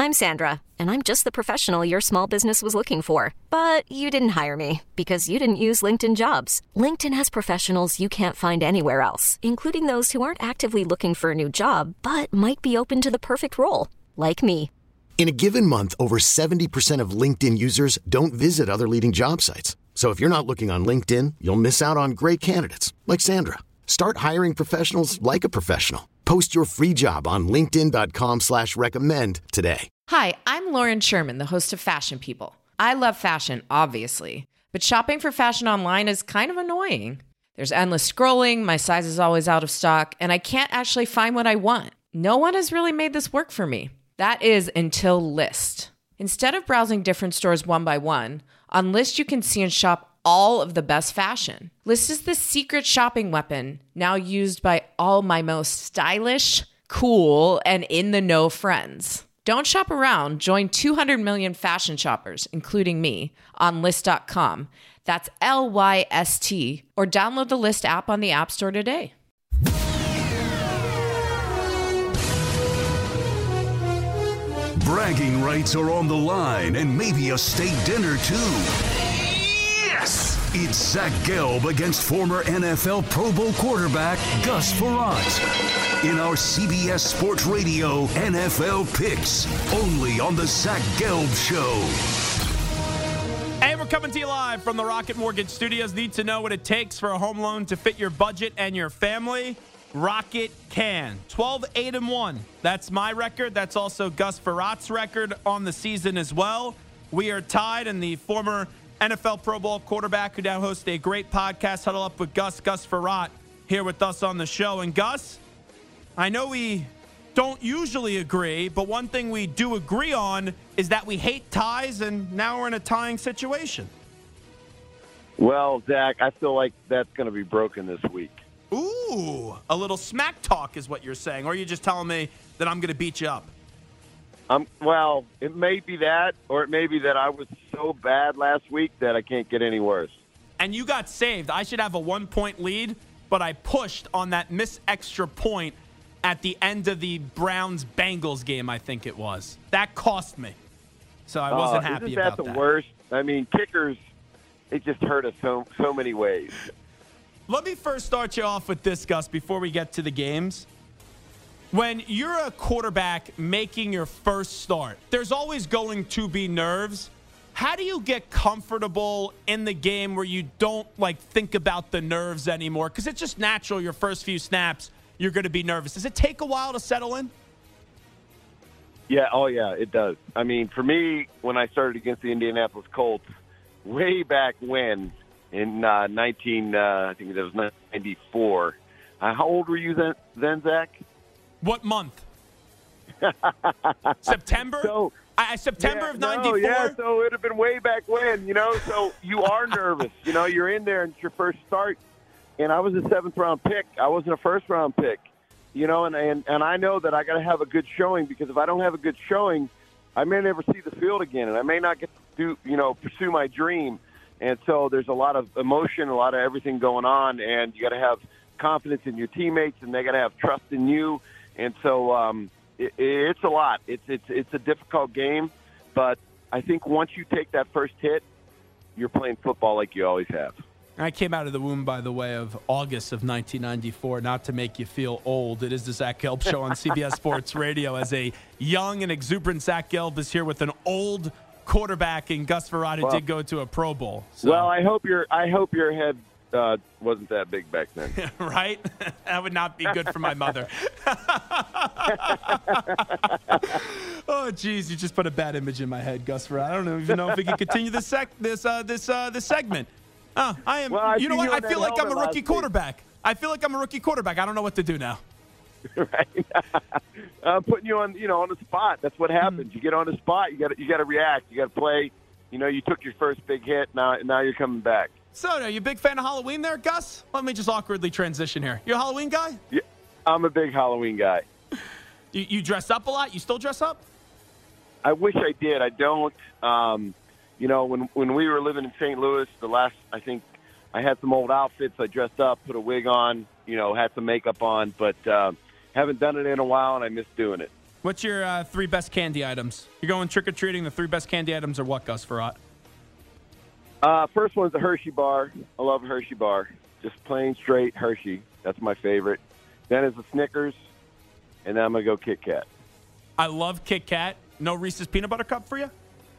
I'm Sandra, and I'm just the professional your small business was looking for. But you didn't hire me because you didn't use LinkedIn Jobs. LinkedIn has professionals you can't find anywhere else, including those who aren't actively looking for a new job, but might be open to the perfect role, like me. In a given month, over 70% of LinkedIn users don't visit other leading job sites. So if you're not looking on LinkedIn, you'll miss out on great candidates like Sandra. Start hiring professionals like a professional. Post your free job on linkedin.com/recommend today. Hi, I'm Lauren Sherman, the host of Fashion People. I love fashion, obviously, but shopping for fashion online is kind of annoying. There's endless scrolling, my size is always out of stock, and I can't actually find what I want. No one has really made this work for me. That is until Lyst. Instead of browsing different stores one by one, on Lyst you can see and shop all of the best fashion. Lyst is the secret shopping weapon now used by all my most stylish, cool, and in-the-know friends. Don't shop around. Join 200 million fashion shoppers, including me, on Lyst.com. That's LYST. Or download the Lyst app on the App Store today. Bragging rights are on the line, and maybe a steak dinner, too. Yes! It's Zach Gelb against former NFL Pro Bowl quarterback Gus Frerotte in our CBS Sports Radio NFL Picks, only on the Zach Gelb Show. And we're coming to you live from the Rocket Mortgage Studios. Need to know what it takes for a home loan to fit your budget and your family? Rocket can. 12-8-1. That's my record. That's also Gus Ferrotte's record on the season as well. We are tied, and the former NFL Pro Bowl quarterback who now hosts a great podcast, Huddle Up with Gus Frerotte, here with us on the show. And Gus, I know we don't usually agree, but one thing we do agree on is that we hate ties, and now we're in a tying situation. Well, Zach, I feel like that's going to be broken this week. Ooh, a little smack talk is what you're saying, or are you just telling me that I'm going to beat you up? Well, it may be that, or it may be that I was so bad last week that I can't get any worse. And you got saved. I should have a 1-point lead, but I pushed on that missed extra point at the end of the Browns-Bengals game, I think it was. That cost me. So I wasn't happy about that. Isn't that the worst? I mean, kickers, it just hurt us so many ways. Let me first start you off with this, Gus, before we get to the games. When you're a quarterback making your first start, there's always going to be nerves. How do you get comfortable in the game where you don't, think about the nerves anymore? Because it's just natural your first few snaps, you're going to be nervous. Does it take a while to settle in? Yeah, it does. I mean, for me, when I started against the Indianapolis Colts, way back when, in I think it was 94. How old were you then, Zach? What month? September? September of 94? Yeah, so it would have been way back when, so you are nervous. You're in there and it's your first start. And I was a 7th-round pick. I wasn't a first-round pick. And I know that I got to have a good showing, because if I don't have a good showing, I may never see the field again, and I may not get to pursue my dream. And so there's a lot of emotion, a lot of everything going on, and you got to have confidence in your teammates, and they got to have trust in you. And so it's a lot. It's a difficult game, but I think once you take that first hit, you're playing football like you always have. I came out of the womb, by the way, of August of 1994, not to make you feel old. It is the Zach Gelb Show on CBS Sports Radio. As a young and exuberant Zach Gelb is here with an old quarterback, and Gus Frerotte did go to a Pro Bowl. So. Well, I hope your head wasn't that big back then. Right? That would not be good for my mother. Oh, geez, you just put a bad image in my head, Gus Frerotte. I don't even know if we can continue this segment. I am. Well, you know what? I feel like I'm a rookie quarterback. I don't know what to do now. Right. I'm putting you on the spot. That's what happens. You get on the spot. You got to react. You got to play. You took your first big hit. Now you're coming back. So, are you a big fan of Halloween there, Gus? Let me just awkwardly transition here. You're a Halloween guy? Yeah, I'm a big Halloween guy. You dress up a lot? You still dress up? I wish I did. I don't. When we were living in St. Louis, I think I had some old outfits. I dressed up, put a wig on, had some makeup on, but haven't done it in a while, and I miss doing it. What's your 3 best candy items? You're going trick-or-treating. The 3 best candy items are what, Gus Farrat? First one's the Hershey bar. I love a Hershey bar. Just plain straight Hershey. That's my favorite. Then is the Snickers, and then I'm going to go Kit Kat. I love Kit Kat. No Reese's Peanut Butter Cup for you?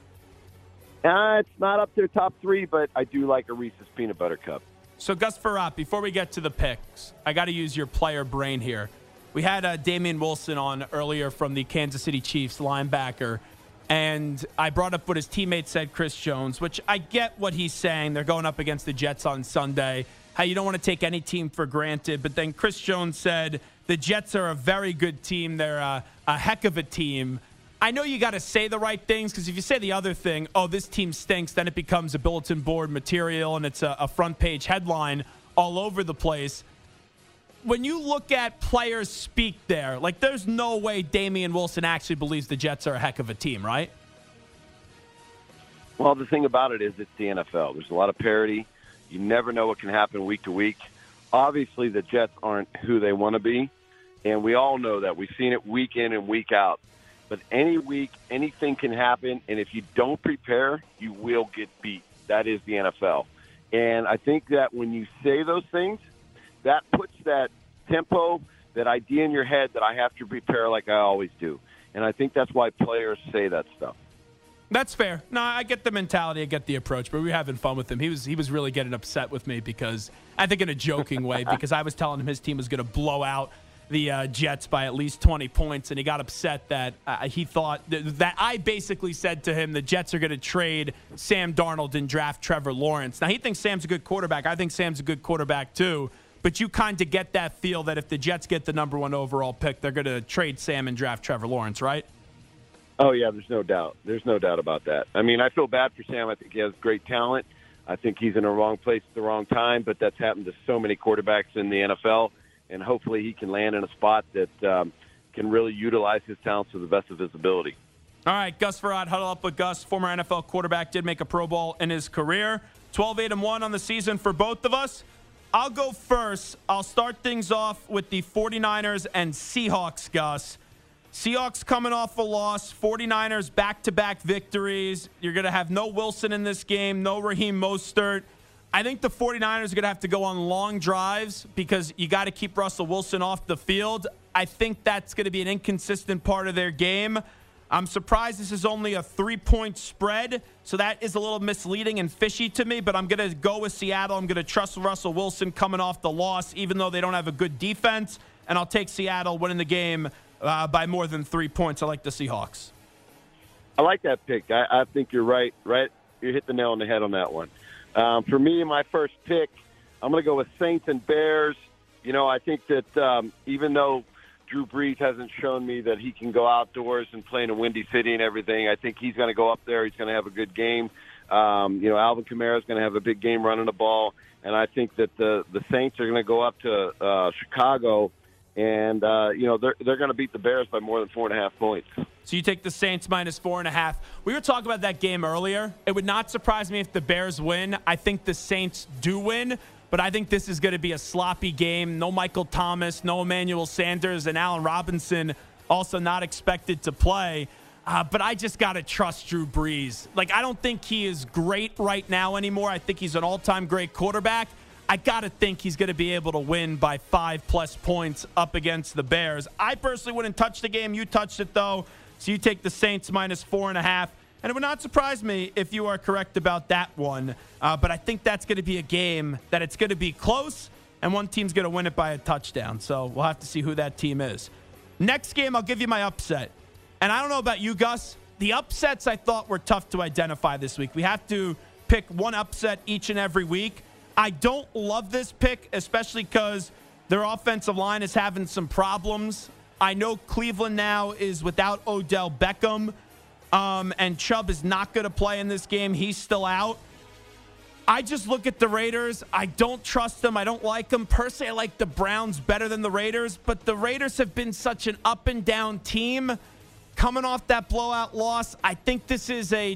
It's not up to the top 3, but I do like a Reese's Peanut Butter Cup. So, Gus Farrat, before we get to the picks, I got to use your player brain here. We had Damian Wilson on earlier from the Kansas City Chiefs, linebacker, and I brought up what his teammate said, Chris Jones, which I get what he's saying. They're going up against the Jets on Sunday, how you don't want to take any team for granted. But then Chris Jones said the Jets are a very good team. They're a heck of a team. I know you got to say the right things, because if you say the other thing, oh, this team stinks, then it becomes a bulletin board material and it's a front page headline all over the place. When you look at players speak there, like, there's no way Damian Wilson actually believes the Jets are a heck of a team, right? Well, the thing about it is it's the NFL. There's a lot of parity. You never know what can happen week to week. Obviously, the Jets aren't who they want to be, and we all know that. We've seen it week in and week out. But any week, anything can happen, and if you don't prepare, you will get beat. That is the NFL. And I think that when you say those things, that puts that tempo, that idea in your head that I have to prepare like I always do. And I think that's why players say that stuff. That's fair. No, I get the mentality, I get the approach, but we were having fun with him. He was really getting upset with me, because I think in a joking way, because I was telling him his team was going to blow out the Jets by at least 20 points, and he got upset that he thought that I basically said to him the Jets are going to trade Sam Darnold and draft Trevor Lawrence. Now, he thinks Sam's a good quarterback. I think Sam's a good quarterback too. But you kind of get that feel that if the Jets get the number 1 overall pick, they're going to trade Sam and draft Trevor Lawrence, right? Oh, yeah, there's no doubt. There's no doubt about that. I mean, I feel bad for Sam. I think he has great talent. I think he's in the wrong place at the wrong time, but that's happened to so many quarterbacks in the NFL, and hopefully he can land in a spot that can really utilize his talents to the best of his ability. All right, Gus Farrat, huddle up with Gus. Former NFL quarterback, did make a Pro Bowl in his career. 12-8-1 on the season for both of us. I'll go first. I'll start things off with the 49ers and Seahawks, Gus. Seahawks coming off a loss. 49ers back-to-back victories. You're going to have no Wilson in this game, no Raheem Mostert. I think the 49ers are going to have to go on long drives because you got to keep Russell Wilson off the field. I think that's going to be an inconsistent part of their game. I'm surprised this is only a 3-point spread, so that is a little misleading and fishy to me, but I'm going to go with Seattle. I'm going to trust Russell Wilson coming off the loss, even though they don't have a good defense, and I'll take Seattle winning the game by more than 3 points. I like the Seahawks. I like that pick. I think you're right. You hit the nail on the head on that one. For me, my first pick, I'm going to go with Saints and Bears. You know, I think that even though Drew Brees hasn't shown me that he can go outdoors and play in a windy city and everything, I think he's going to go up there. He's going to have a good game. Alvin Kamara is going to have a big game running the ball. And I think that the Saints are going to go up to Chicago, and, they're going to beat the Bears by more than 4.5 points. So you take the Saints minus 4.5. We were talking about that game earlier. It would not surprise me if the Bears win. I think the Saints do win, but I think this is going to be a sloppy game. No Michael Thomas, no Emmanuel Sanders, and Allen Robinson also not expected to play. But I just got to trust Drew Brees. Like, I don't think he is great right now anymore. I think he's an all-time great quarterback. I got to think he's going to be able to win by 5+ points up against the Bears. I personally wouldn't touch the game. You touched it, though. So you take the Saints minus 4.5. And it would not surprise me if you are correct about that one. But I think that's going to be a game that it's going to be close, and one team's going to win it by a touchdown. So we'll have to see who that team is. Next game, I'll give you my upset. And I don't know about you, Gus. The upsets I thought were tough to identify this week. We have to pick one upset each and every week. I don't love this pick, especially because their offensive line is having some problems. I know Cleveland now is without Odell Beckham, and Chubb is not going to play in this game. He's still out. I just look at the Raiders. I don't trust them. I don't like them. Personally, I like the Browns better than the Raiders, but the Raiders have been such an up-and-down team. Coming off that blowout loss, I think this is a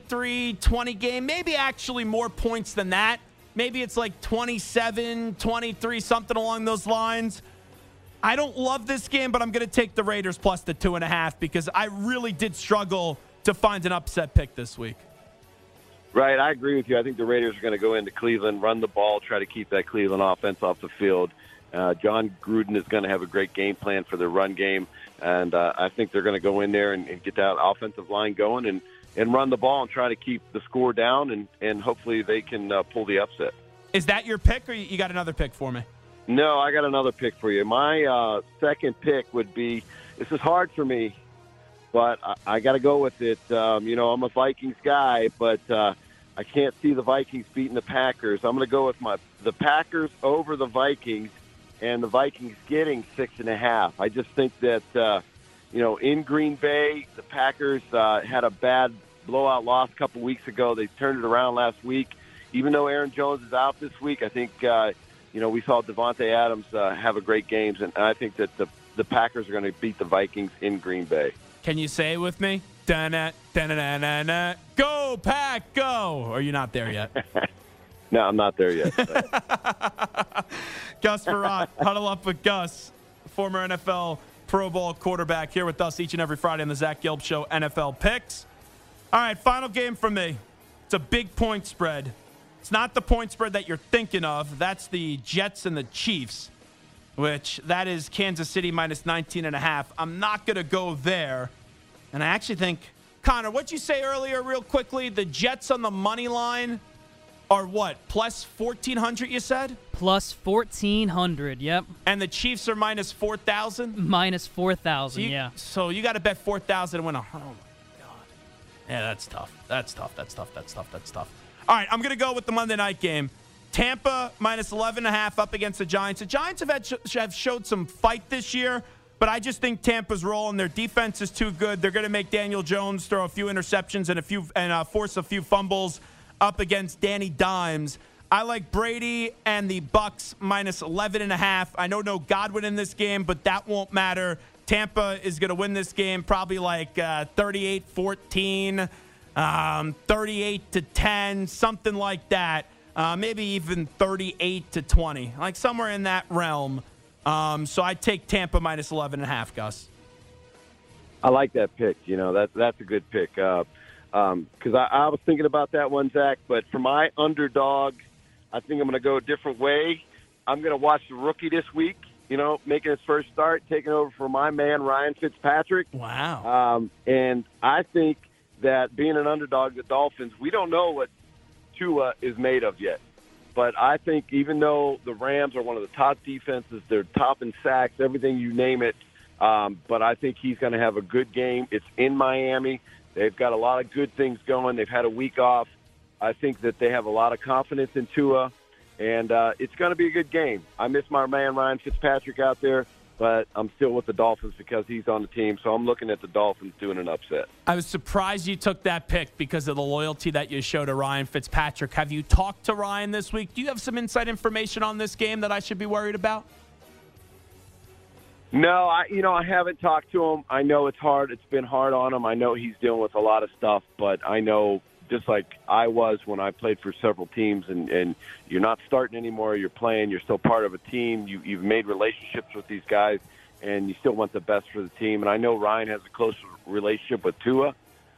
23-20 game, maybe actually more points than that. Maybe it's like 27, 23, something along those lines. I don't love this game, but I'm going to take the Raiders plus the 2.5 because I really did struggle to find an upset pick this week. Right, I agree with you. I think the Raiders are going to go into Cleveland, run the ball, try to keep that Cleveland offense off the field. John Gruden is going to have a great game plan for their run game, and I think they're going to go in there and get that offensive line going and run the ball and try to keep the score down, and hopefully they can pull the upset. Is that your pick, or you got another pick for me? No, I got another pick for you. My second pick would be, this is hard for me, but I got to go with it. I'm a Vikings guy, but I can't see the Vikings beating the Packers. I'm going to go with the Packers over the Vikings, and the Vikings getting 6.5. I just think that, in Green Bay, the Packers had a bad blowout loss a couple weeks ago. They turned it around last week. Even though Aaron Jones is out this week, I think, we saw Devontae Adams have a great game, and I think that the Packers are going to beat the Vikings in Green Bay. Can you say it with me? Da-na, da-na-na-na-na. Go, Pack, go! Or are you not there yet? No, I'm not there yet. Gus Frerotte, Huddle Up with Gus, former NFL Pro Bowl quarterback, here with us each and every Friday on the Zach Gelb Show NFL Picks. All right, final game from me. It's a big point spread. It's not the point spread that you're thinking of. That's the Jets and the Chiefs, which that is Kansas City minus 19.5. I'm not going to go there. And I actually think, Connor, what'd you say earlier real quickly? The Jets on the money line are what? Plus 1,400, you said? Plus 1,400, yep. And the Chiefs are minus 4,000? Minus 4,000, yeah. So you got to bet 4,000 and win a... Oh, my God. Yeah, that's tough. That's tough. All right, I'm going to go with the Monday night game. Tampa minus 11.5 up against the Giants. The Giants have showed some fight this year, but I just think Tampa's rolling. Their defense is too good. They're going to make Daniel Jones throw a few interceptions and force a few fumbles up against Danny Dimes. I like Brady and the Bucks minus 11.5. I know no Godwin in this game, but that won't matter. Tampa is going to win this game probably like 38-14, 38-10, something like that. Maybe even 38-20, like somewhere in that realm. So I take Tampa minus 11.5, Gus. I like that pick. That's a good pick. Because I was thinking about that one, Zach. But for my underdog, I think I'm going to go a different way. I'm going to watch the rookie this week, making his first start, taking over for my man, Ryan Fitzpatrick. Wow. And I think that being an underdog, the Dolphins, we don't know what Tua is made of yet. But I think even though the Rams are one of the top defenses, they're top in sacks, everything you name it, but I think he's going to have a good game. It's in Miami. They've got a lot of good things going. They've had a week off. I think that they have a lot of confidence in Tua, and it's going to be a good game. I miss my man Ryan Fitzpatrick out there, but I'm still with the Dolphins because he's on the team, so I'm looking at the Dolphins doing an upset. I was surprised you took that pick because of the loyalty that you show to Ryan Fitzpatrick. Have you talked to Ryan this week? Do you have some inside information on this game that I should be worried about? No, I haven't talked to him. I know it's hard. It's been hard on him. I know he's dealing with a lot of stuff, but I know just like I was when I played for several teams, and you're not starting anymore, you're playing, you're still part of a team, you've made relationships with these guys, and you still want the best for the team. And I know Ryan has a close relationship with Tua.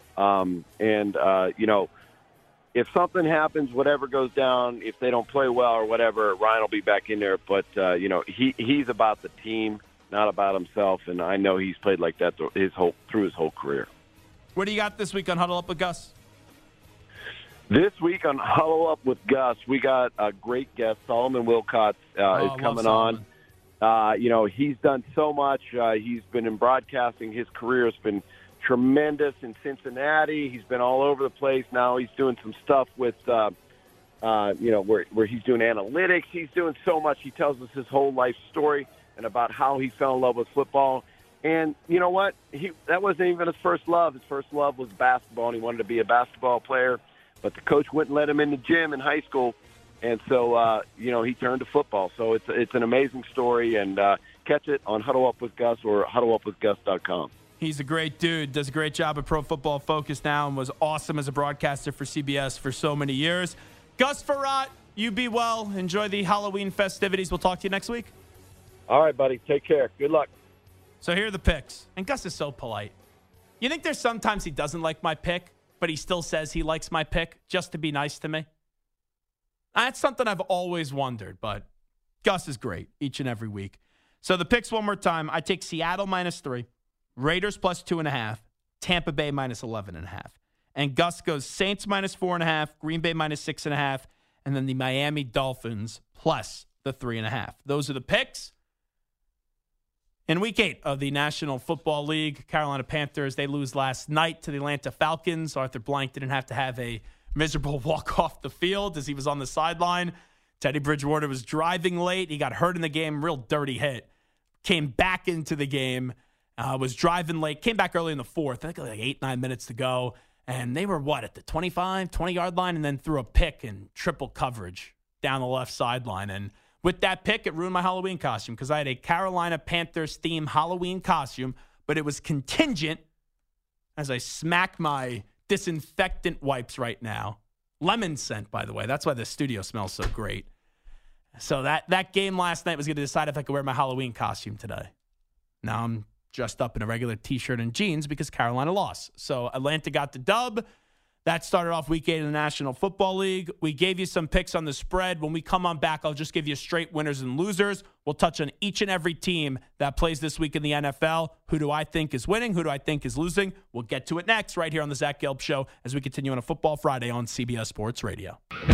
If something happens, whatever goes down, if they don't play well or whatever, Ryan will be back in there. But, he's about the team, not about himself, and I know he's played like that through his whole career. What do you got this week on Huddle Up with Gus? This week on Huddle Up with Gus, we got a great guest. Solomon Wilcots is coming on. He's done so much. He's been in broadcasting. His career has been tremendous in Cincinnati. He's been all over the place. Now he's doing some stuff with, where he's doing analytics. He's doing so much. He tells us his whole life story and about how he fell in love with football. And you know what? That wasn't even his first love. His first love was basketball, and he wanted to be a basketball player. But the coach wouldn't let him in the gym in high school, and so he turned to football. So it's an amazing story, and catch it on Huddle Up with Gus or huddleupwithgus.com. He's a great dude, does a great job at Pro Football Focus now, and was awesome as a broadcaster for CBS for so many years. Gus Frerotte, you be well. Enjoy the Halloween festivities. We'll talk to you next week. All right, buddy. Take care. Good luck. So here are the picks. And Gus is so polite. You think there's sometimes he doesn't like my pick, but he still says he likes my pick just to be nice to me? That's something I've always wondered, but Gus is great each and every week. So the picks one more time. I take Seattle -3, Raiders +2.5, Tampa Bay -11.5. And Gus goes Saints -4.5, Green Bay -6.5, and then the Miami Dolphins plus the 3.5. Those are the picks. In Week 8 of the National Football League, Carolina Panthers, they lose last night to the Atlanta Falcons. Arthur Blank didn't have to have a miserable walk off the field as he was on the sideline. Teddy Bridgewater was driving late. He got hurt in the game, real dirty hit. Came back into the game, was driving late, came back early in the fourth. I think like 8-9 minutes to go. And they were, at the 25, 20-yard line, and then threw a pick in triple coverage down the left sideline. And with that pick, it ruined my Halloween costume because I had a Carolina Panthers-themed Halloween costume, but it was contingent as I smack my disinfectant wipes right now. Lemon scent, by the way. That's why the studio smells so great. So that game last night was going to decide if I could wear my Halloween costume today. Now I'm dressed up in a regular T-shirt and jeans because Carolina lost. So Atlanta got the dub. That started off Week 8 of the National Football League. We gave you some picks on the spread. When we come on back, I'll just give you straight winners and losers. We'll touch on each and every team that plays this week in the NFL. Who do I think is winning? Who do I think is losing? We'll get to it next right here on the Zach Gelb Show as we continue on a Football Friday on CBS Sports Radio.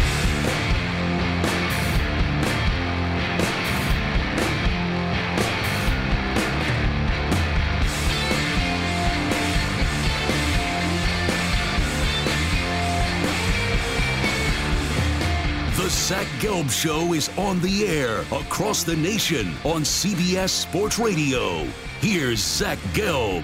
The Zach Gelb Show is on the air across the nation on CBS Sports Radio. Here's Zach Gelb.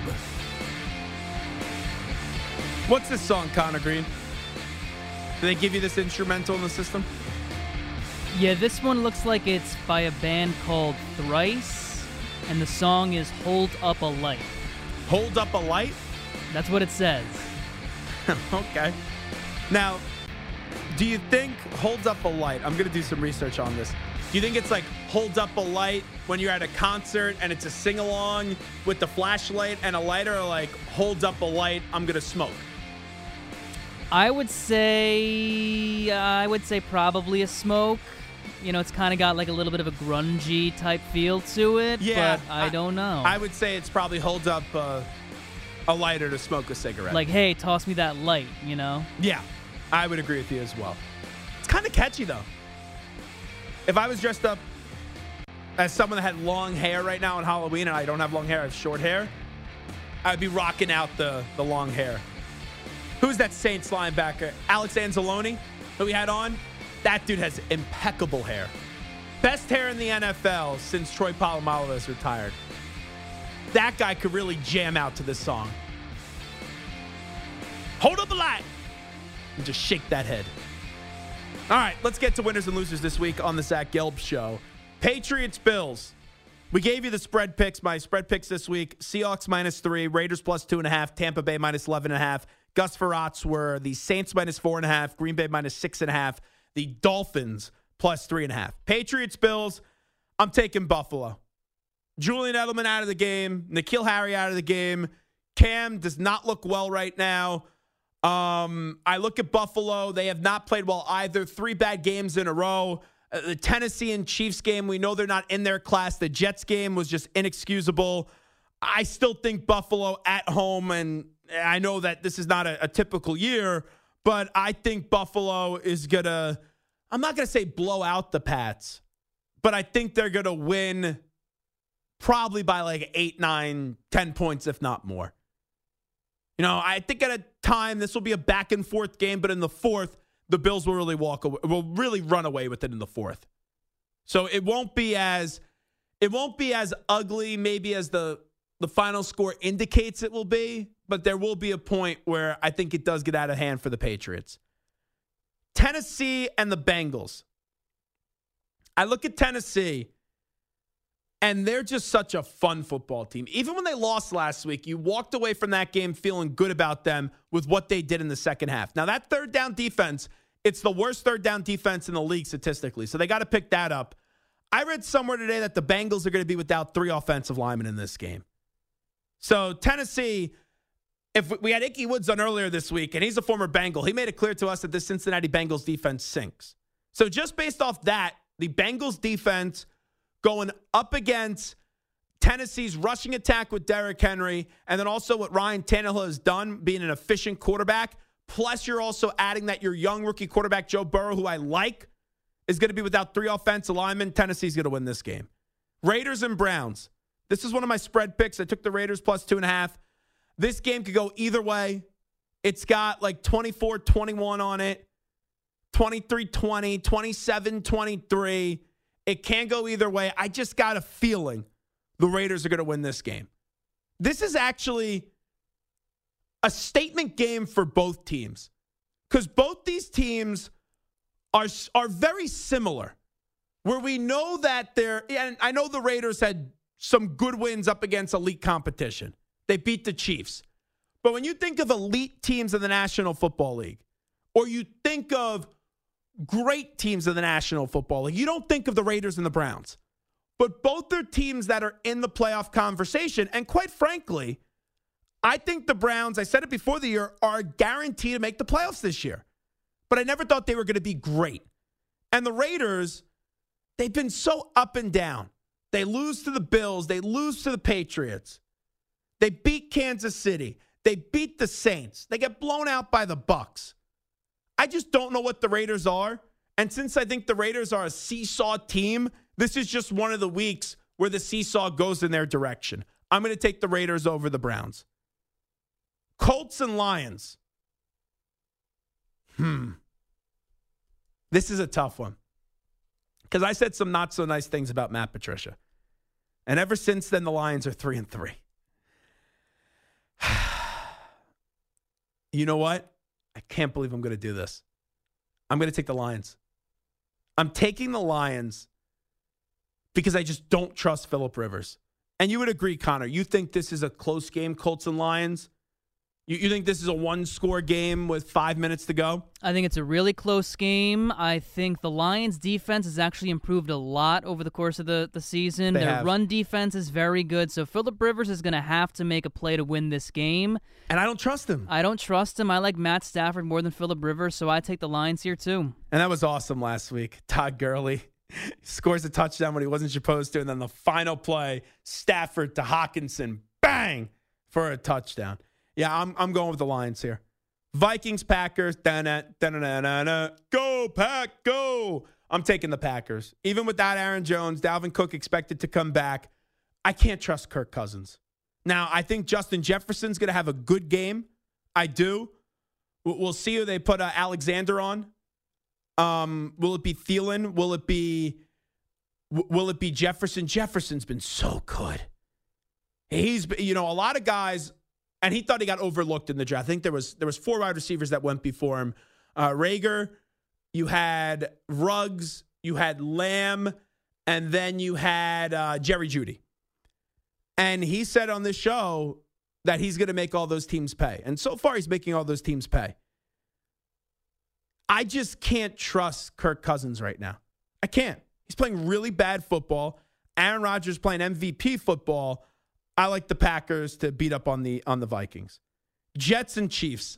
What's this song, Connor Green? Do they give you this instrumental in the system? Yeah, this one looks like it's by a band called Thrice, and the song is Hold Up a Light. Hold Up a Light? That's what it says. Okay. Now, do you think Hold Up a Light, I'm going to do some research on this. Do you think it's like Hold Up a Light when you're at a concert and it's a sing-along with the flashlight and a lighter, or like Hold Up a Light, I'm going to smoke? I would say probably a smoke. You know, it's kind of got like a little bit of a grungy type feel to it, yeah, but I don't know. I would say it's probably Hold Up a lighter to smoke a cigarette. Like, hey, toss me that light, you know? Yeah. I would agree with you as well. It's kind of catchy, though. If I was dressed up as someone that had long hair right now on Halloween, and I don't have long hair, I have short hair, I'd be rocking out the long hair. Who's that Saints linebacker? Alex Anzalone, that we had on? That dude has impeccable hair. Best hair in the NFL since Troy Polamalu has retired. That guy could really jam out to this song. Hold up a light. And just shake that head. All right, let's get to winners and losers this week on the Zach Gelb Show. Patriots-Bills. We gave you the spread picks. My spread picks this week, Seahawks -3, Raiders +2.5, Tampa Bay -11.5. Gus Farrat's were the Saints -4.5, Green Bay -6.5, the Dolphins +3.5. Patriots-Bills, I'm taking Buffalo. Julian Edelman out of the game. N'Keal Harry out of the game. Cam does not look well right now. I look at Buffalo. They have not played well either. 3 bad games in a row. The Tennessee and Chiefs game, we know they're not in their class. The Jets game was just inexcusable. I still think Buffalo at home, and I know that this is not a typical year, but I think Buffalo is going to, I'm not going to say blow out the Pats, but I think they're going to win probably by like 8, 9, 10 points, if not more. You know, I think at a time this will be a back and forth game, but in the fourth, the Bills will really will run away with it in the fourth. So it won't be as ugly maybe as the final score indicates it will be, but there will be a point where I think it does get out of hand for the Patriots. Tennessee and the Bengals. I look at Tennessee, and they're just such a fun football team. Even when they lost last week, you walked away from that game feeling good about them with what they did in the second half. Now, that third down defense, it's the worst third down defense in the league statistically, so they got to pick that up. I read somewhere today that the Bengals are going to be without 3 offensive linemen in this game. So Tennessee, if we had Ickey Woods on earlier this week, and he's a former Bengal, he made it clear to us that the Cincinnati Bengals defense sinks. So just based off that, the Bengals defense going up against Tennessee's rushing attack with Derrick Henry, and then also what Ryan Tannehill has done, being an efficient quarterback, plus you're also adding that your young rookie quarterback, Joe Burrow, who I like, is going to be without 3 offensive linemen. Tennessee's going to win this game. Raiders and Browns. This is one of my spread picks. I took the Raiders plus 2.5. This game could go either way. It's got like 24-21 on it, 23-20, 27-23. It can go either way. I just got a feeling the Raiders are going to win this game. This is actually a statement game for both teams because both these teams are very similar, where we know that and I know the Raiders had some good wins up against elite competition. They beat the Chiefs. But when you think of elite teams in the National Football League, or you think of great teams in the National Football League, you don't think of the Raiders and the Browns. But both are teams that are in the playoff conversation. And quite frankly, I think the Browns, I said it before the year, are guaranteed to make the playoffs this year. But I never thought they were going to be great. And the Raiders, they've been so up and down. They lose to the Bills. They lose to the Patriots. They beat Kansas City. They beat the Saints. They get blown out by the Bucs. I just don't know what the Raiders are. And since I think the Raiders are a seesaw team, this is just one of the weeks where the seesaw goes in their direction. I'm going to take the Raiders over the Browns. Colts and Lions. This is a tough one. Because I said some not so nice things about Matt Patricia. And ever since then, the Lions are 3-3. You know what? I can't believe I'm going to do this. I'm going to take the Lions. I'm taking the Lions because I just don't trust Phillip Rivers. And you would agree, Connor. You think this is a close game, Colts and Lions? You think this is a one-score game with 5 minutes to go? I think it's a really close game. I think the Lions' defense has actually improved a lot over the course of the season. Their run defense is very good, so Phillip Rivers is going to have to make a play to win this game. And I don't trust him. I don't trust him. I like Matt Stafford more than Phillip Rivers, so I take the Lions here too. And that was awesome last week. Todd Gurley scores a touchdown when he wasn't supposed to, and then the final play, Stafford to Hawkinson, bang, for a touchdown. Yeah, I'm going with the Lions here. Vikings, Packers, go, Pack, go. I'm taking the Packers. Even without Aaron Jones, Dalvin Cook expected to come back. I can't trust Kirk Cousins. Now, I think Justin Jefferson's going to have a good game. I do. We'll see who they put Alexander on. Will it be Thielen? Will it be Jefferson? Jefferson's been so good. He's, a lot of guys. And he thought he got overlooked in the draft. I think there was 4 wide receivers that went before him. Rager, you had Ruggs, you had Lamb, and then you had Jerry Jeudy. And he said on this show that he's going to make all those teams pay. And so far, he's making all those teams pay. I just can't trust Kirk Cousins right now. I can't. He's playing really bad football. Aaron Rodgers playing MVP football. I like the Packers to beat up on the Vikings. Jets and Chiefs.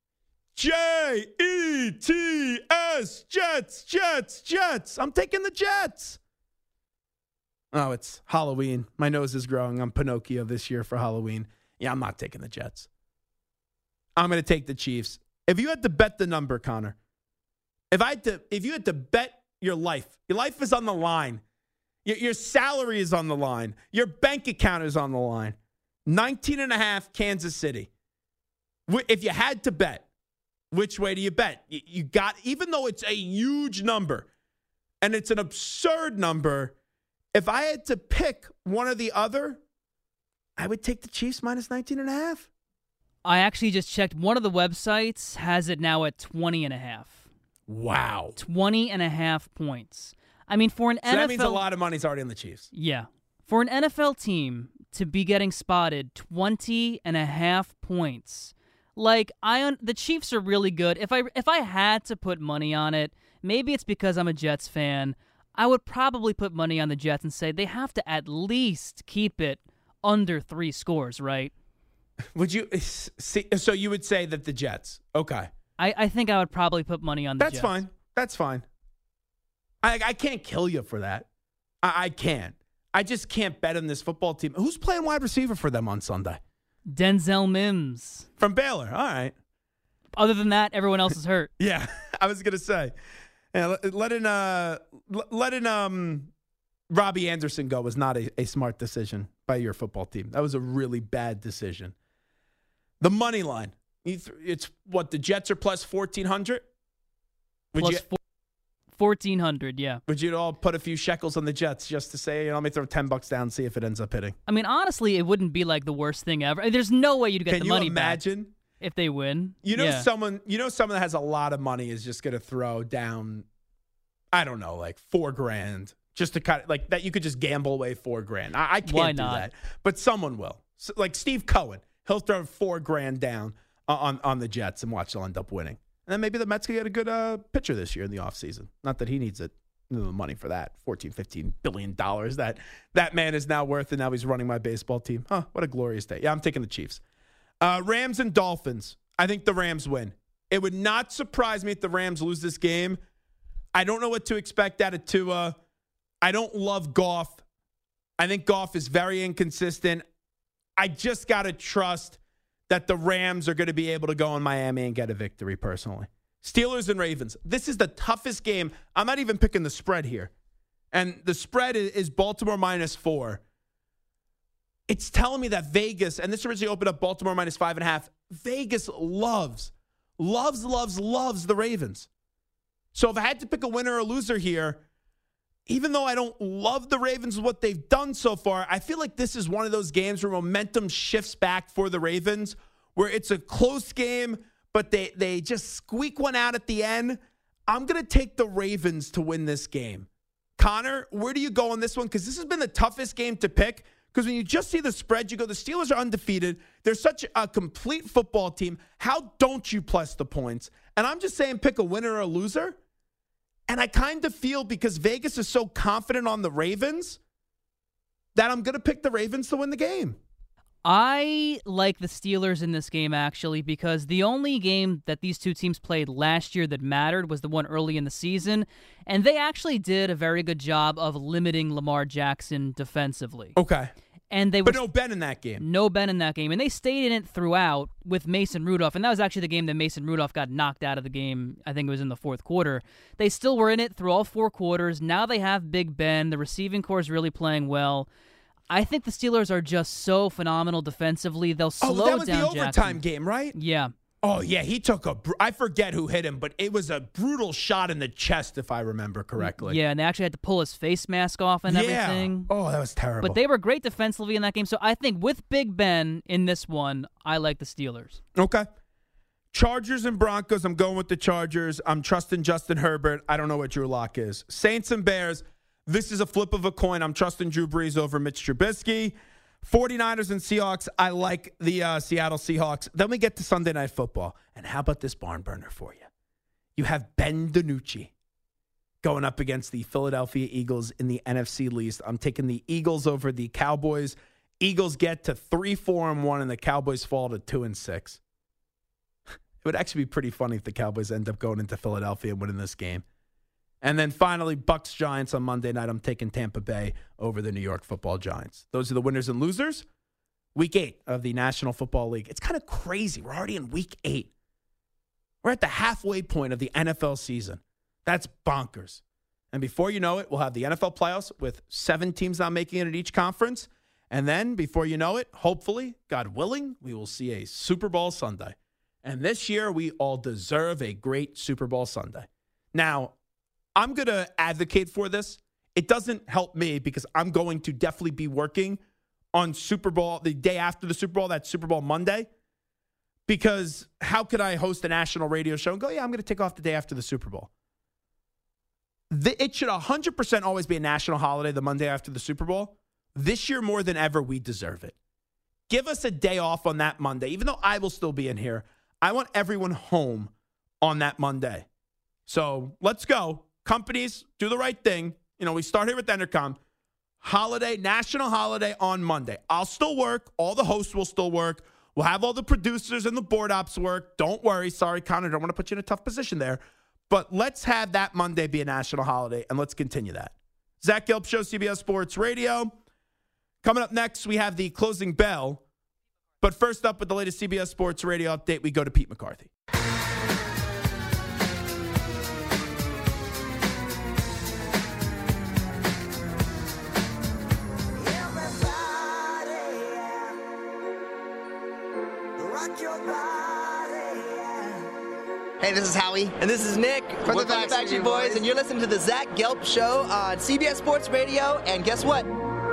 Jets, Jets. I'm taking the Jets. Oh, it's Halloween. My nose is growing. I'm Pinocchio this year for Halloween. Yeah, I'm not taking the Jets. I'm going to take the Chiefs. If you had to bet the number, Connor, if you had to bet your life is on the line. Your salary is on the line. Your bank account is on the line. 19.5 Kansas City. If you had to bet, which way do you bet? You got, even though it's a huge number and it's an absurd number, if I had to pick one or the other, I would take the Chiefs minus 19.5. I actually just checked. One of the websites has it now at 20.5. Wow. 20.5 points. I mean, for an NFL... that means a lot of money's already on the Chiefs. Yeah. For an NFL team to be getting spotted 20.5 points, the Chiefs are really good. If I had to put money on it, maybe it's because I'm a Jets fan. I would probably put money on the Jets and say they have to at least keep it under 3 scores, right? Would you see? So you would say that the Jets? Okay. I think I would probably put money on the Jets. That's fine. I can't kill you for that. I can't. I just can't bet on this football team. Who's playing wide receiver for them on Sunday? Denzel Mims. From Baylor. All right. Other than that, everyone else is hurt. Yeah, I was going to say. Yeah, letting Robbie Anderson go was not a smart decision by your football team. That was a really bad decision. The money line. It's what, the Jets are plus 1,400? Plus 1,400, yeah. Would you all put a few shekels on the Jets just to say, let me throw $10 down and see if it ends up hitting? I mean, honestly, it wouldn't be like the worst thing ever. There's no way you'd get the money back. Can you imagine? If they win. Someone that has a lot of money is just going to throw down, I don't know, like $4,000 just to kind of like that. You could just gamble away $4,000. I can't do that, but someone will. So, like Steve Cohen, he'll throw $4,000 down on the Jets and watch they'll end up winning. And then maybe the Mets could get a good pitcher this year in the offseason. Not that he needs the money for that. $14-15 billion that man is now worth, and now he's running my baseball team. Huh, what a glorious day. Yeah, I'm taking the Chiefs. Rams and Dolphins. I think the Rams win. It would not surprise me if the Rams lose this game. I don't know what to expect out of Tua. I don't love Goff. I think Goff is very inconsistent. I just got to trust that the Rams are going to be able to go in Miami and get a victory, personally. Steelers and Ravens. This is the toughest game. I'm not even picking the spread here. And the spread is Baltimore -4. It's telling me that Vegas, and this originally opened up Baltimore -5.5. Vegas loves the Ravens. So if I had to pick a winner or a loser here, even though I don't love the Ravens with what they've done so far, I feel like this is one of those games where momentum shifts back for the Ravens, where it's a close game, but they just squeak one out at the end. I'm going to take the Ravens to win this game. Connor, where do you go on this one? Because this has been the toughest game to pick. Because when you just see the spread, you go, the Steelers are undefeated. They're such a complete football team. How don't you plus the points? And I'm just saying pick a winner or a loser. And I kind of feel, because Vegas is so confident on the Ravens, that I'm going to pick the Ravens to win the game. I like the Steelers in this game, actually, because the only game that these two teams played last year that mattered was the one early in the season, and they actually did a very good job of limiting Lamar Jackson defensively. Okay. But no Ben in that game. No Ben in that game, and they stayed in it throughout with Mason Rudolph, and that was actually the game that Mason Rudolph got knocked out of the game. I think it was in the fourth quarter. They still were in it through all 4 quarters. Now they have Big Ben. The receiving core is really playing well. I think the Steelers are just so phenomenal defensively. They'll slow down Jackson. That was the overtime game, right? Yeah. Oh, yeah, he took I forget who hit him, but it was a brutal shot in the chest, if I remember correctly. Yeah, and they actually had to pull his face mask off and everything. Oh, that was terrible. But they were great defensively in that game, so I think with Big Ben in this one, I like the Steelers. Okay. Chargers and Broncos, I'm going with the Chargers. I'm trusting Justin Herbert. I don't know what Drew Lock is. Saints and Bears, this is a flip of a coin. I'm trusting Drew Brees over Mitch Trubisky. 49ers and Seahawks, I like the Seattle Seahawks. Then we get to Sunday Night Football. And how about this barn burner for you? You have Ben DiNucci going up against the Philadelphia Eagles in the NFC East. I'm taking the Eagles over the Cowboys. Eagles get to 3-4-1, and the Cowboys fall to 2-6. It would actually be pretty funny if the Cowboys end up going into Philadelphia and winning this game. And then finally, Bucs-Giants on Monday night. I'm taking Tampa Bay over the New York Football Giants. Those are the winners and losers. Week 8 of the National Football League. It's kind of crazy. We're already in Week 8. We're at the halfway point of the NFL season. That's bonkers. And before you know it, we'll have the NFL playoffs with 7 teams not making it at each conference. And then, before you know it, hopefully, God willing, we will see a Super Bowl Sunday. And this year, we all deserve a great Super Bowl Sunday. Now, I'm going to advocate for this. It doesn't help me because I'm going to definitely be working on Super Bowl, the day after the Super Bowl, that's Super Bowl Monday. Because how could I host a national radio show and go, yeah, I'm going to take off the day after the Super Bowl? It should 100% always be a national holiday the Monday after the Super Bowl. This year, more than ever, we deserve it. Give us a day off on that Monday. Even though I will still be in here, I want everyone home on that Monday. So let's go. Companies, do the right thing. we start here with Entercom. Holiday, national holiday on Monday. I'll still work. All the hosts will still work. We'll have all the producers and the board ops work. Don't worry. Sorry, Connor. Don't want to put you in a tough position there. But let's have that Monday be a national holiday, and let's continue that. Zach Gelb Show, CBS Sports Radio. Coming up next, we have the closing bell. But first up with the latest CBS Sports Radio update, we go to Pete McCarthy. Hey, this is Howie. And this is Nick from the Backstreet Boys. And you're listening to the Zach Gelb Show on CBS Sports Radio. And guess what?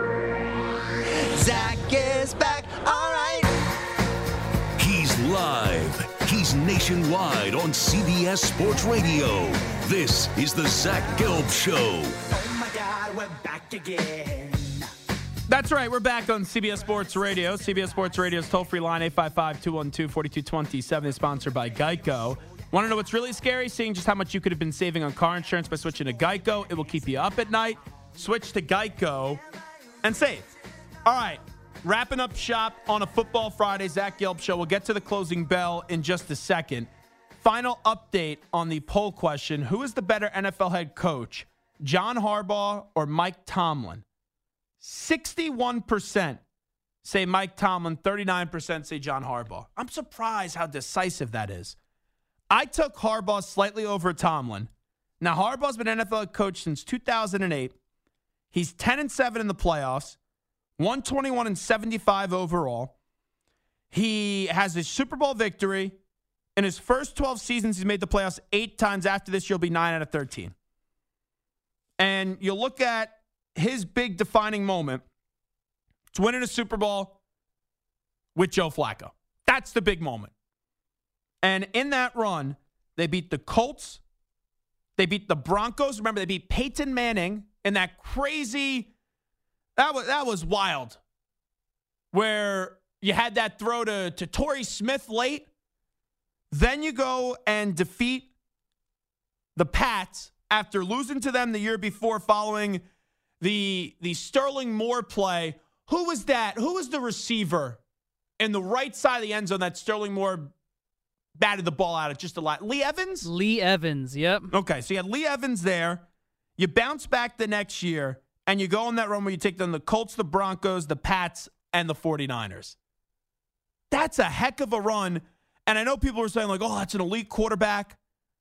Zach is back. All right. He's live. He's nationwide on CBS Sports Radio. This is the Zach Gelb Show. Oh, my God, we're back again. That's right. We're back on CBS Sports Radio. CBS Sports Radio's toll-free line, 855-212-4227, is sponsored by Geico. Want to know what's really scary? Seeing just how much you could have been saving on car insurance by switching to Geico. It will keep you up at night. Switch to Geico and save. All right. Wrapping up shop on a Football Friday. Zach Gelb Show. We'll get to the closing bell in just a second. Final update on the poll question. Who is the better NFL head coach, John Harbaugh or Mike Tomlin? 61% say Mike Tomlin. 39% say John Harbaugh. I'm surprised how decisive that is. I took Harbaugh slightly over Tomlin. Now, Harbaugh's been an NFL coach since 2008. He's 10-7 in the playoffs, 121-75 overall. He has a Super Bowl victory. In his first 12 seasons, he's made the playoffs 8 times. After this, he'll be 9 out of 13. And you look at his big defining moment. It's winning a Super Bowl with Joe Flacco. That's the big moment. And in that run, they beat the Colts. They beat the Broncos. Remember, they beat Peyton Manning in that crazy, that was wild, where you had that throw to Torrey Smith late. Then you go and defeat the Pats after losing to them the year before following the Sterling Moore play. Who was that? Who was the receiver in the right side of the end zone that Sterling Moore batted the ball out of just a lot? Lee Evans? Lee Evans, yep. Okay, so you had Lee Evans there. You bounce back the next year, and you go on that run where you take them the Colts, the Broncos, the Pats, and the 49ers. That's a heck of a run. And I know people are saying, like, oh, that's an elite quarterback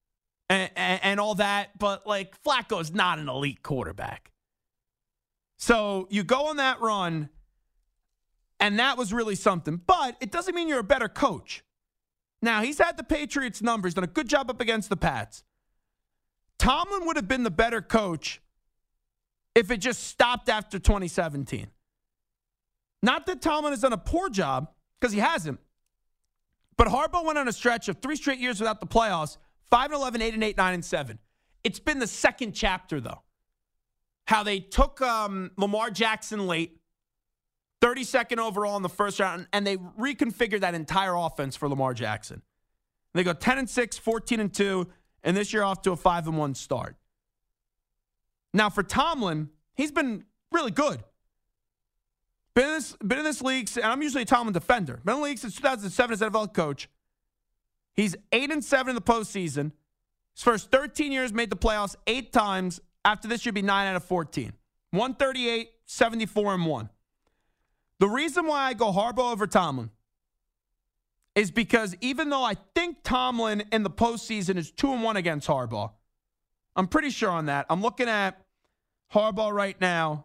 and all that. But, like, Flacco's not an elite quarterback. So you go on that run, and that was really something. But it doesn't mean you're a better coach. Now, he's had the Patriots' numbers, done a good job up against the Pats. Tomlin would have been the better coach if it just stopped after 2017. Not that Tomlin has done a poor job, because he hasn't. But Harbaugh went on a stretch of 3 straight years without the playoffs, 5-11, 8-8, 9-7. It's been the second chapter, though. How they took Lamar Jackson late, 32nd overall in the first round, and they reconfigured that entire offense for Lamar Jackson. They go 10-6, 14-2, and this year off to a 5-1 start. Now for Tomlin, he's been really good. Been in this league, and I'm usually a Tomlin defender. Been in the league since 2007 as NFL coach. He's 8-7 in the postseason. His first 13 years made the playoffs 8 times. After this, you'd be 9 out of 14. 138, 74-1. The reason why I go Harbaugh over Tomlin is because even though I think Tomlin in the postseason is 2-1 against Harbaugh, I'm pretty sure on that. I'm looking at Harbaugh right now.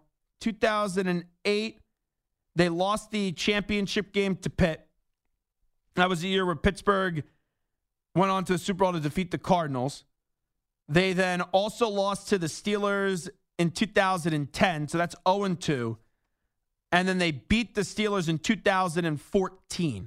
2008, they lost the championship game to Pitt. That was the year where Pittsburgh went on to the Super Bowl to defeat the Cardinals. They then also lost to the Steelers in 2010, so that's 0-2. And then they beat the Steelers in 2014.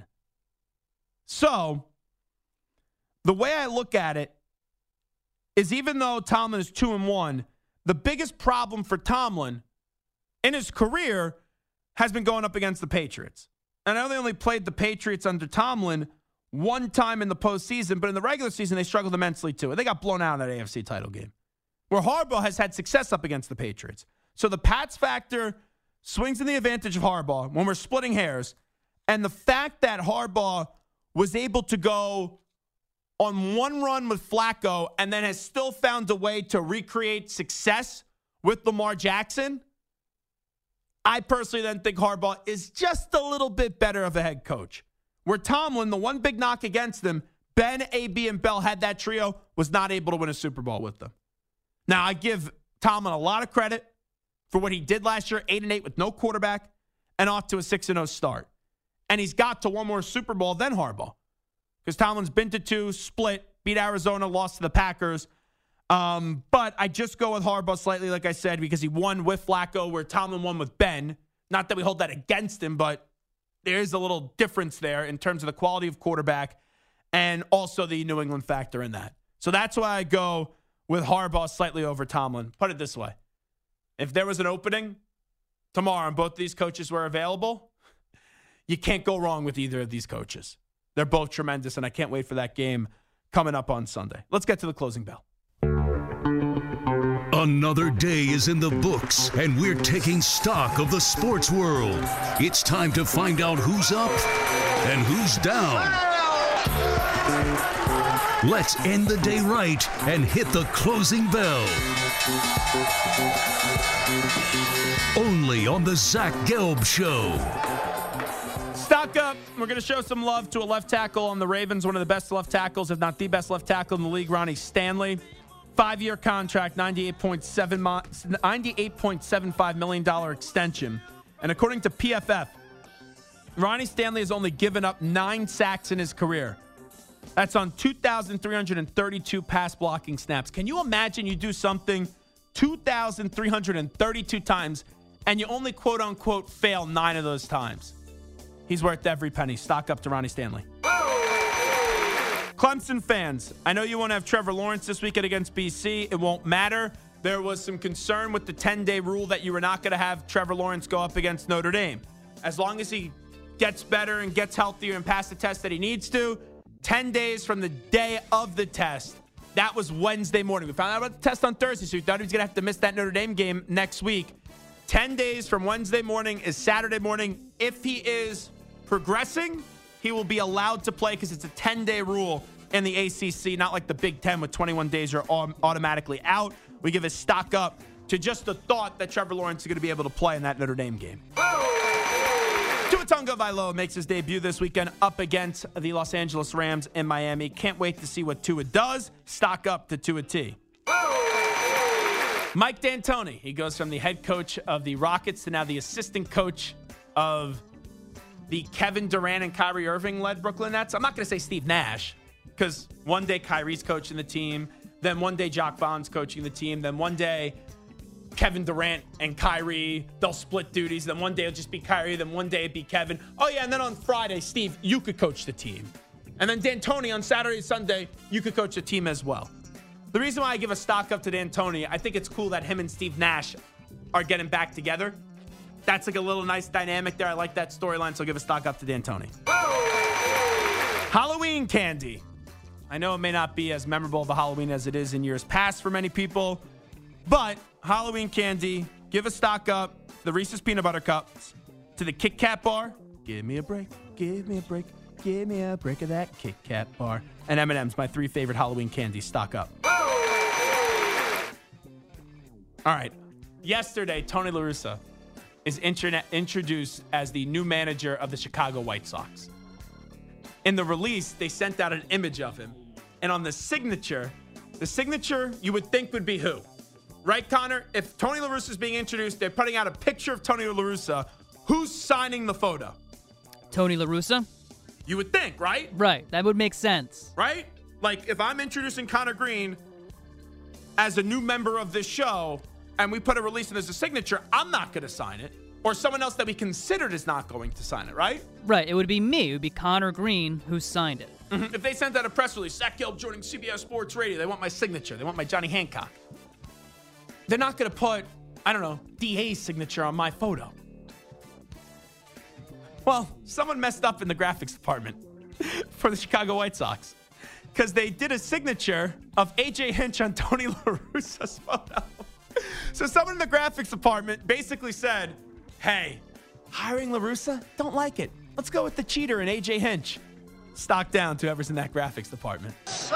So, the way I look at it is even though Tomlin is 2-1, the biggest problem for Tomlin in his career has been going up against the Patriots. And I know they only played the Patriots under Tomlin one time in the postseason, but in the regular season, they struggled immensely too. And they got blown out in that AFC title game. where Harbaugh has had success up against the Patriots. So the Pats factor swings in the advantage of Harbaugh when we're splitting hairs. And the fact that Harbaugh was able to go on one run with Flacco and then has still found a way to recreate success with Lamar Jackson, I personally then think Harbaugh is just a little bit better of a head coach. Where Tomlin, the one big knock against him, Ben, AB, and Bell had that trio, was not able to win a Super Bowl with them. Now, I give Tomlin a lot of credit for what he did last year, 8-8 with no quarterback and off to a 6-0 start. And he's got to one more Super Bowl than Harbaugh. Because Tomlin's been to 2, split, beat Arizona, lost to the Packers. But I just go with Harbaugh slightly, like I said, because he won with Flacco where Tomlin won with Ben. Not that we hold that against him, but there is a little difference there in terms of the quality of quarterback and also the New England factor in that. So that's why I go with Harbaugh slightly over Tomlin. Put it this way. If there was an opening tomorrow and both these coaches were available, you can't go wrong with either of these coaches. They're both tremendous, and I can't wait for that game coming up on Sunday. Let's get to the closing bell. Another day is in the books, and we're taking stock of the sports world. It's time to find out who's up and who's down. Let's end the day right and hit the closing bell. Only on the Zach Gelb Show. Stock up. We're going to show some love to a left tackle on the Ravens, one of the best left tackles, if not the best left tackle in the league, Ronnie Stanley. 5-year contract, $98.75 million extension. And according to PFF, Ronnie Stanley has only given up 9 sacks in his career. That's on 2,332 pass blocking snaps. Can you imagine you do something 2,332 times and you only quote-unquote fail 9 of those times? He's worth every penny. Stock up to Ronnie Stanley. Clemson fans, I know you want to have Trevor Lawrence this weekend against BC. It won't matter. There was some concern with the 10-day rule that you were not going to have Trevor Lawrence go up against Notre Dame. As long as he gets better and gets healthier and pass the test that he needs to, 10 days from the day of the test. That was Wednesday morning. We found out about the test on Thursday, so we thought he was going to have to miss that Notre Dame game next week. 10 days from Wednesday morning is Saturday morning. If he is progressing, he will be allowed to play because it's a 10-day rule in the ACC, not like the Big Ten with 21 days you're automatically out. We give a stock up to just the thought that Trevor Lawrence is going to be able to play in that Notre Dame game. Tua Tagovailoa makes his debut this weekend up against the Los Angeles Rams in Miami. Can't wait to see what Tua does. Stock up to Tua T. Mike D'Antoni, he goes from the head coach of the Rockets to now the assistant coach of the Kevin Durant and Kyrie Irving-led Brooklyn Nets. I'm not going to say Steve Nash, because one day Kyrie's coaching the team, then one day Jacques Vaughn's coaching the team, then one day Kevin Durant and Kyrie, they'll split duties, then one day it'll just be Kyrie, then one day it'll be Kevin. Oh, yeah, and then on Friday, Steve, you could coach the team. And then D'Antoni on Saturday and Sunday, you could coach the team as well. The reason why I give a stock up to D'Antoni, I think it's cool that him and Steve Nash are getting back together. That's like a little nice dynamic there. I like that storyline, so I'll give a stock up to D'Antoni. Halloween candy. I know it may not be as memorable of a Halloween as it is in years past for many people, but Halloween candy, give a stock up to the Reese's Peanut Butter Cups, to the Kit Kat bar. Give me a break, give me a break, give me a break of that Kit Kat bar. And M&M's, my 3 favorite Halloween candies. Stock up. All right. Yesterday, Tony La Russa is introduced as the new manager of the Chicago White Sox. In the release, they sent out an image of him. And on the signature you would think would be who? Right, Connor? If Tony La Russa is being introduced, they're putting out a picture of Tony La Russa. Who's signing the photo? Tony La Russa? You would think, right? Right. That would make sense. Right? Like, if I'm introducing Connor Green as a new member of this show, and we put a release in as a signature, I'm not going to sign it. Or someone else that we considered is not going to sign it, right? Right. It would be me. It would be Connor Green who signed it. Mm-hmm. If they sent out a press release, Zach Gelb joining CBS Sports Radio, they want my signature. They want my Johnny Hancock. They're not going to put, I don't know, DA's signature on my photo. Well, someone messed up in the graphics department for the Chicago White Sox. because they did a signature of A.J. Hinch on Tony La Russa's photo. So someone in the graphics department basically said, hey, hiring La Russa? Don't like it. Let's go with the cheater and A.J. Hinch. Stock down to whoever's in that graphics department.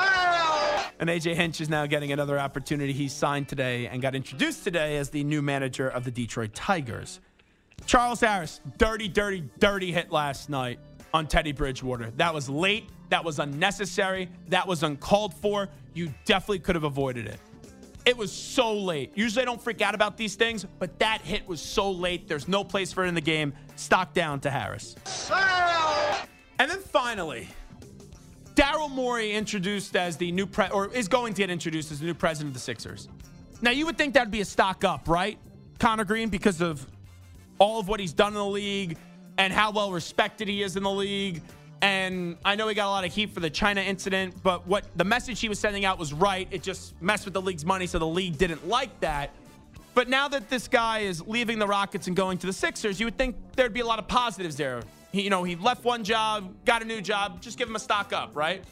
And A.J. Hinch is now getting another opportunity. He signed today and got introduced today as the new manager of the Detroit Tigers. Charles Harris, dirty hit last night on Teddy Bridgewater. That was late. That was unnecessary. That was uncalled for. You definitely could have avoided it. It was so late. Usually I don't freak out about these things, but that hit was so late. There's no place for it in the game. Stock down to Harris. And then finally, Daryl Morey introduced as the new is going to get introduced as the new president of the Sixers. Now, you would think that would be a stock up, right, Connor Green, because of all of what he's done in the league and how well respected he is in the league. And I know he got a lot of heat for the China incident, but what the message he was sending out was right. It just messed with the league's money, so the league didn't like that. But now that this guy is leaving the Rockets and going to the Sixers, you would think there'd be a lot of positives there. He left one job, got a new job. Just give him a stock up, right?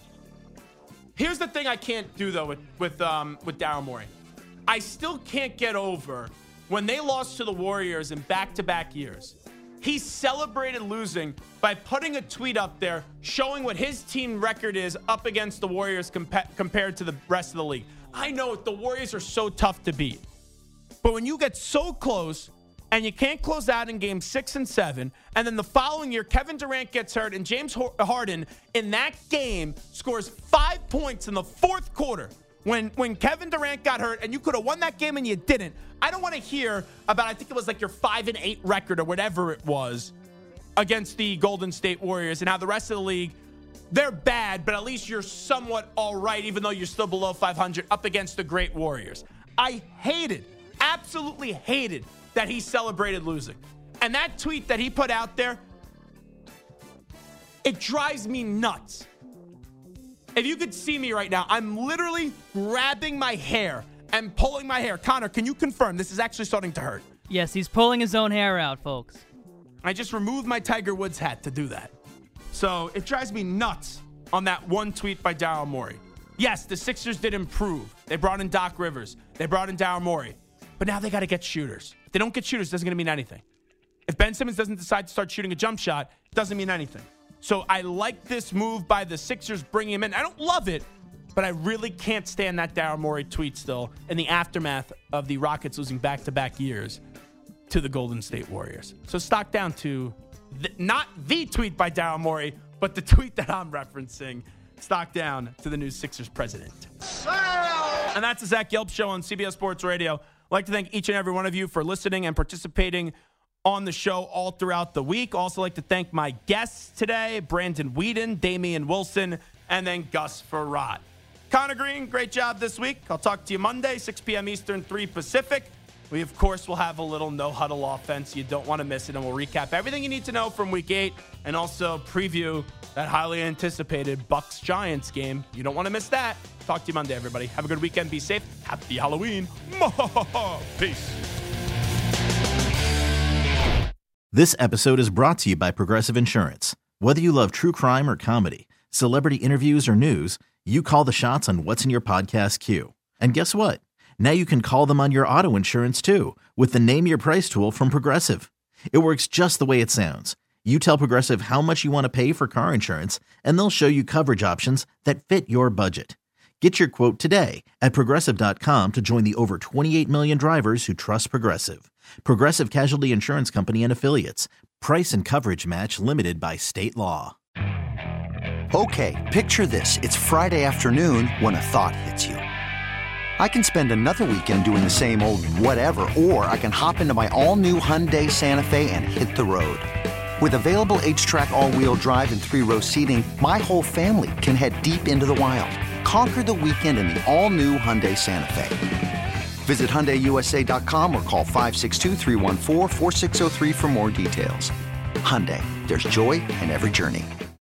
Here's the thing I can't do, though, with Daryl Morey. I still can't get over when they lost to the Warriors in back-to-back years. He celebrated losing by putting a tweet up there showing what his team record is up against the Warriors compared to the rest of the league. I know the Warriors are so tough to beat. But when you get so close and you can't close out in games 6 and 7, and then the following year Kevin Durant gets hurt and James Harden in that game scores 5 points in the fourth quarter when Kevin Durant got hurt and you could have won that game and you didn't. I don't want to hear about, I think it was like your 5-8 record or whatever it was against the Golden State Warriors and how the rest of the league, they're bad, but at least you're somewhat all right, even though you're still below 500 up against the great Warriors. I absolutely hated that he celebrated losing. And that tweet that he put out there, it drives me nuts. If you could see me right now, I'm literally grabbing my hair and pulling my hair. Connor, can you confirm this is actually starting to hurt? Yes, he's pulling his own hair out, folks. I just removed my Tiger Woods hat to do that. So it drives me nuts on that one tweet by Daryl Morey. Yes, the Sixers did improve. They brought in Doc Rivers. They brought in Daryl Morey. But now they got to get shooters. If they don't get shooters, it doesn't going to mean anything. If Ben Simmons doesn't decide to start shooting a jump shot, it doesn't mean anything. So I like this move by the Sixers bringing him in. I don't love it, but I really can't stand that Daryl Morey tweet still in the aftermath of the Rockets losing back-to-back years to the Golden State Warriors. So stock down to not the tweet by Daryl Morey, but the tweet that I'm referencing. Stock down to the new Sixers president. And that's the Zach Gelb Show on CBS Sports Radio. I'd like to thank each and every one of you for listening and participating on the show all throughout the week. Also like to thank my guests today, Brandon Whedon, Damian Wilson, and then Gus Farrat. Connor Green, great job this week. I'll talk to you Monday, 6 p.m. Eastern, 3 Pacific. We, of course, will have a little no-huddle offense. You don't want to miss it, and we'll recap everything you need to know from Week 8 and also preview that highly anticipated Bucks-Giants game. You don't want to miss that. Talk to you Monday, everybody. Have a good weekend. Be safe. Happy Halloween. Peace. This episode is brought to you by Progressive Insurance. Whether you love true crime or comedy, celebrity interviews or news, you call the shots on what's in your podcast queue. And guess what? Now you can call them on your auto insurance too with the Name Your Price tool from Progressive. It works just the way it sounds. You tell Progressive how much you want to pay for car insurance, and they'll show you coverage options that fit your budget. Get your quote today at Progressive.com to join the over 28 million drivers who trust Progressive. Progressive Casualty Insurance Company and Affiliates. Price and coverage match limited by state law. Okay, picture this. It's Friday afternoon when a thought hits you. I can spend another weekend doing the same old whatever, or I can hop into my all-new Hyundai Santa Fe and hit the road. With available H-Track all-wheel drive and 3-row seating, my whole family can head deep into the wild. Conquer the weekend in the all-new Hyundai Santa Fe. Visit HyundaiUSA.com or call 562-314-4603 for more details. Hyundai, there's joy in every journey.